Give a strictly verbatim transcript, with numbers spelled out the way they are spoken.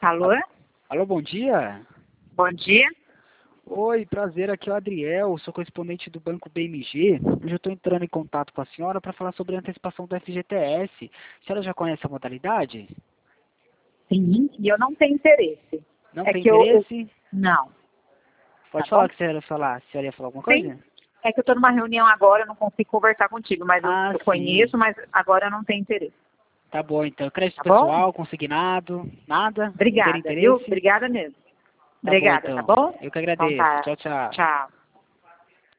Alô? Alô, bom dia. Bom dia. Oi, prazer, aqui é o Adriel, sou correspondente do Banco B M G. Hoje eu estou entrando em contato com a senhora para falar sobre a antecipação do F G T S. A senhora já conhece a modalidade? Sim, e eu não tenho interesse. Não é tem que eu, interesse? eu... Não. Pode Tá falar bom? o que a senhora ia falar. A senhora ia falar alguma Sim. coisa? É que eu estou numa reunião agora, eu não consigo conversar contigo, mas eu, Ah, eu sim. conheço, mas agora eu não tenho interesse. Tá bom, então. Crédito Tá bom? pessoal, consignado, nada? Não ter Obrigada, viu? interesse? Obrigada mesmo. Tá bom, Obrigada, tá então. bom? Eu que Então agradeço. tá. Tchau, tchau. Tchau.